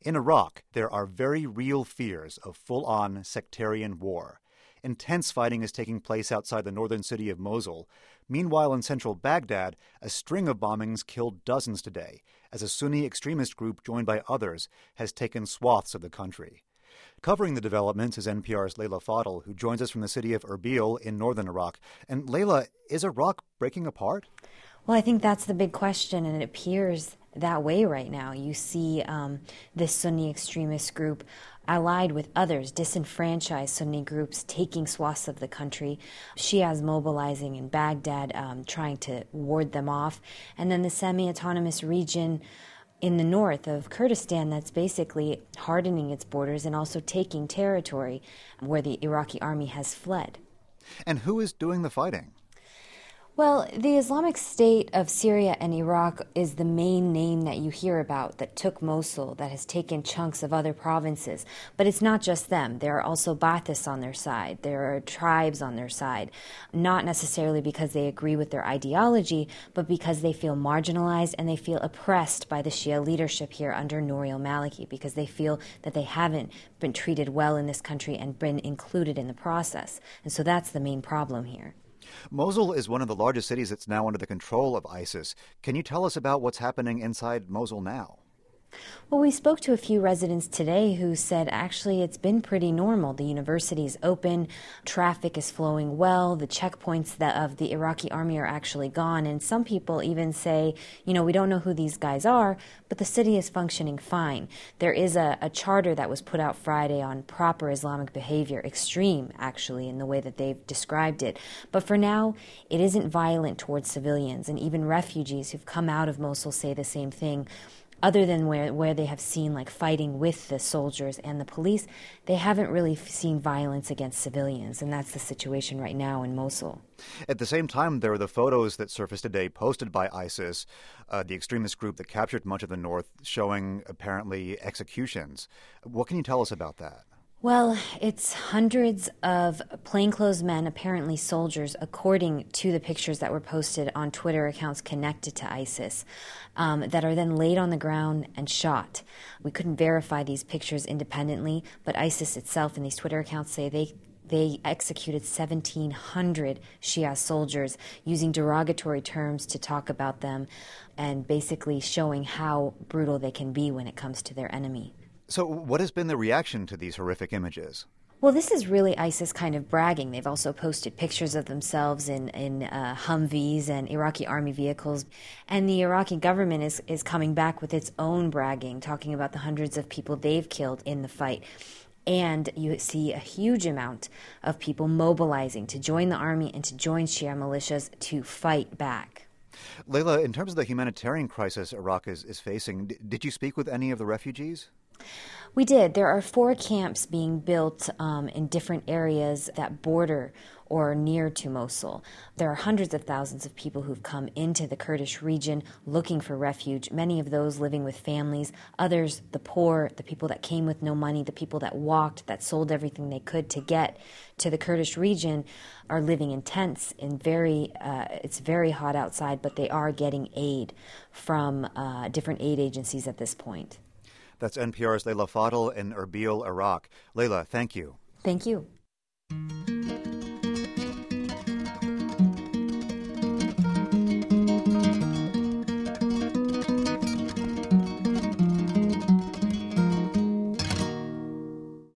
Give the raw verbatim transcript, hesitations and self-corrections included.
In Iraq, there are very real fears of full-on sectarian war. Intense fighting is taking place outside the northern city of Mosul. Meanwhile, in central Baghdad, a string of bombings killed dozens today, as a Sunni extremist group joined by others has taken swaths of the country. Covering the developments is N P R's Leila Fadel, who joins us from the city of Erbil in northern Iraq. And Leila, is Iraq breaking apart? Well, I think that's the big question, and it appears that way right now. You see um, this Sunni extremist group allied with others, disenfranchised Sunni groups taking swaths of the country, Shias mobilizing in Baghdad, um, trying to ward them off, and then the semi-autonomous region in the north of Kurdistan that's basically hardening its borders and also taking territory where the Iraqi army has fled. And who is doing the fighting? Well, the Islamic State of Syria and Iraq is the main name that you hear about that took Mosul, that has taken chunks of other provinces. But it's not just them. There are also Ba'athists on their side. There are tribes on their side, not necessarily because they agree with their ideology, but because they feel marginalized and they feel oppressed by the Shia leadership here under Nouri al-Maliki, because they feel that they haven't been treated well in this country and been included in the process. And so that's the main problem here. Mosul is one of the largest cities that's now under the control of ISIS. Can you tell us about what's happening inside Mosul now? Well, we spoke to a few residents today who said actually it's been pretty normal. The university is open, traffic is flowing well, the checkpoints that of the Iraqi army are actually gone, and some people even say, you know, we don't know who these guys are, but the city is functioning fine. There is a, a charter that was put out Friday on proper Islamic behavior, extreme actually in the way that they've described it. But for now, it isn't violent towards civilians, and even refugees who've come out of Mosul say the same thing. Other than where, where they have seen like fighting with the soldiers and the police, they haven't really seen violence against civilians, and that's the situation right now in Mosul. At the same time, there are the photos that surfaced today posted by ISIS, uh, the extremist group that captured much of the north, showing apparently executions. What can you tell us about that? Well, it's hundreds of plainclothes men, apparently soldiers, according to the pictures that were posted on Twitter accounts connected to ISIS, um, that are then laid on the ground and shot. We couldn't verify these pictures independently, but ISIS itself and these Twitter accounts say they They executed seventeen hundred Shia soldiers using derogatory terms to talk about them and basically showing how brutal they can be when it comes to their enemy. So what has been the reaction to these horrific images? Well, this is really ISIS kind of bragging. They've also posted pictures of themselves in, in uh, Humvees and Iraqi army vehicles. And the Iraqi government is, is coming back with its own bragging, talking about the hundreds of people they've killed in the fight. And you see a huge amount of people mobilizing to join the army and to join Shia militias to fight back. Leila, in terms of the humanitarian crisis Iraq is, is facing, did you speak with any of the refugees? We did. There are four camps being built um, in different areas that border or near to Mosul. There are hundreds of thousands of people who've come into the Kurdish region looking for refuge, many of those living with families, others the poor, the people that came with no money, the people that walked, that sold everything they could to get to the Kurdish region are living in tents in very, uh, it's very hot outside, but they are getting aid from uh, different aid agencies at this point. That's N P R's Leila Fadel in Erbil, Iraq. Leila, thank you. Thank you.